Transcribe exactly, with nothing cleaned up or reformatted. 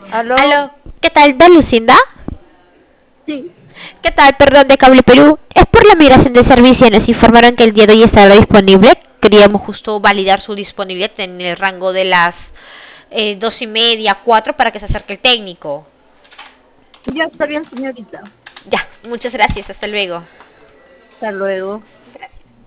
¿Aló? Aló, ¿qué tal? ¿Da Lucinda? Sí. ¿Qué tal? Perdón, de Cable Perú. Es por la migración de servicio. Nos informaron que el día de hoy estará disponible. Queríamos justo validar su disponibilidad en el rango de las eh, dos y media, cuatro, para que se acerque el técnico. Ya está bien, señorita. Ya, muchas gracias. Hasta luego. Hasta luego.